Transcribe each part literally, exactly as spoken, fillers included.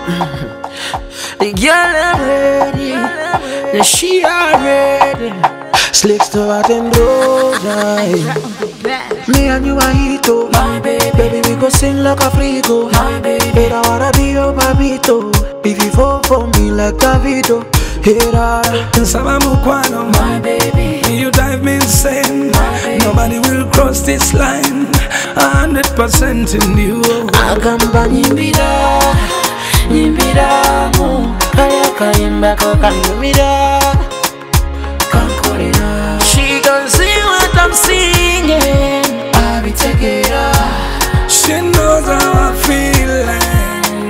The girl I'm ready, the she already. Slicks to what them do, me and you are hito, my baby. Baby, we go sing like a freako, my baby. But I wanna be your babito. If you fall for me like Davido, hera. Sabamukwano, my baby. You drive me insane. Nobody will cross this line. A hundred percent in you. Agamba nyimbira, nyimbira mu. Kaya kayimba ko kanyumira, kankorera. She can see what I'm singing. I be take it up. She knows how I'm feeling.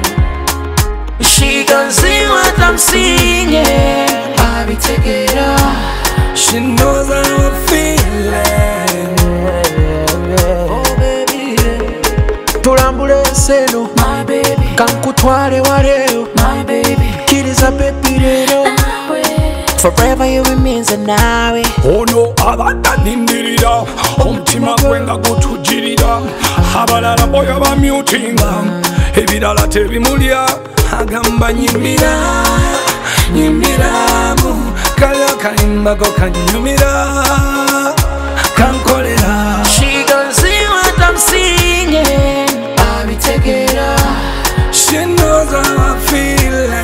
She can see what I'm singing. I be take it up. She knows how I'm feeling. Oh baby, tulambule seno, my baby. Kankutware wareo, my baby. Kiriza baby rero. Forever you remains a nawe. Oh no, abatanindirira. Omutima gwenga gutujirira. Abalala boya bamutinga. Ebirala tebimulya. Agamba nyimbira, nyimbira mu. Kaya kayimba ko kanyumira, kankolera. She can see what I'm singing. I be take it up. She knows how I'm feeling.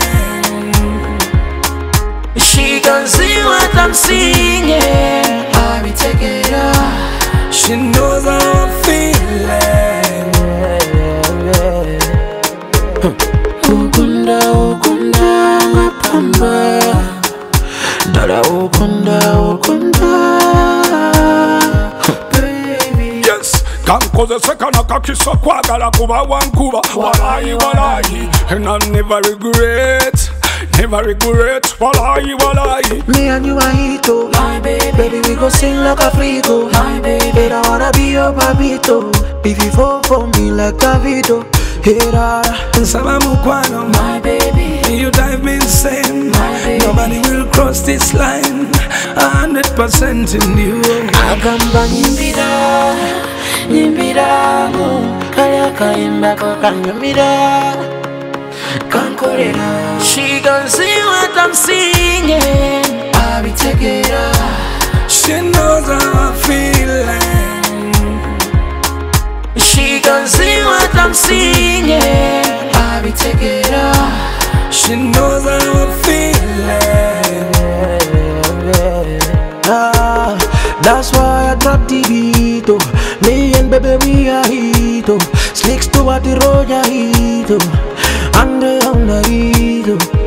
She can see what I'm singing. I be take it up. She knows how I'm feeling. Ukunda, ukunda, ngapamba. Dada ukunda, ukunda. Baby. Yes, kankozeseka nakakisa kwagala kuba wankuba. Walayi, walayi, and I never regret. Never regret, walayi, walayi. Me and you are hito, my baby. Baby, we go sing like a freako, my baby. But I wanna be your babito. If you fall for me like Davido, hera. Sabamukwano, my baby. You drive me insane. My baby. Nobody will cross this line. A hundred percent in you. Agamba nyimbira, nyimbira mu. Kaya kayimba ko kanyumira, kankorera. She can see what I'm singing. I be take it up. She knows how I'm feeling. She can see what I'm singing. I be take it up. She knows how I'm feeling. Ah, that's why I drop the beat. Oh. Me and baby we are hit. Oh. Slicks to what the road ya hit. Oh. And the on the hit. Oh.